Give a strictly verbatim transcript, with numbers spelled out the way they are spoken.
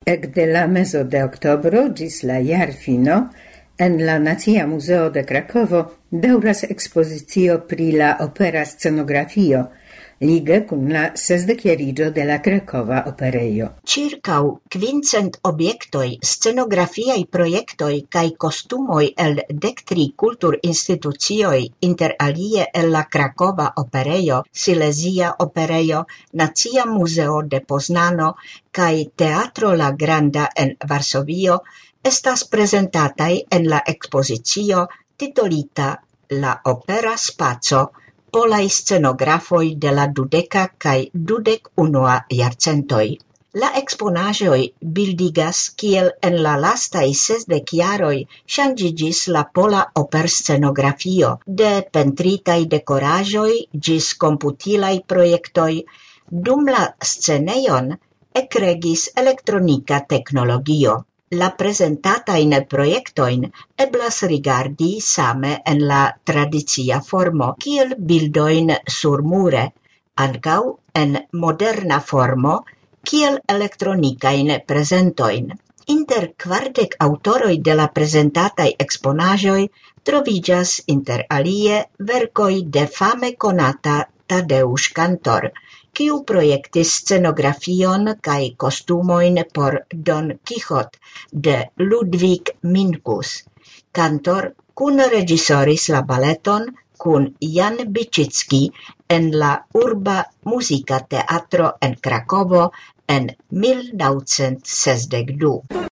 Ekde la mezo de oktobro ĝis la jarfino en la Nacia Muzeo de Krakovo daŭras ekspozicio pri la opera scenografio, lige kun la sesdekjariĝo de la Krakova Operejo. Ĉirkaŭ kvincent objektoj, scenografiaj projektoj kaj kostumoj el dek tri kulturinstitucioj, inter alie el la Krakova Operejo, Silezia Operejo, Nacia Muzeo de Poznano kaj Teatro La Granda en Varsovio, estas prezentataj en la ekspozicio titolita La Opera Spaco, polaj scenografoj de la dudeka kaj dudek unua jarcentoj. La eksponaĵoj bildigas, kiel en la lastaj sesdek jaroj ŝanĝiĝis la pola operscenografio, de pentritaj dekoraĵoj ĝis komputilaj projektoj, dum la scenejon ekregis elektronika teknologio. La prezentatajn projektojn eblas rigardi same en la tradicia formo, kiel bildojn surmure, ankaŭ en moderna formo, kiel elektronikajn prezentojn. Inter kvardek aŭtoroj de la prezentataj eksponaĵoj troviĝas inter alie verkoj de fame konata Tadeusz Kantor, kiu projektis scenografion kaj kostumojn por Don Quixote de Ludwig Minkus. Kantor kunreĝisoris la baleton kun Jan Biĉicki en la Urba Muzika Teatro en Krakovo en mil naŭcent sesdek du.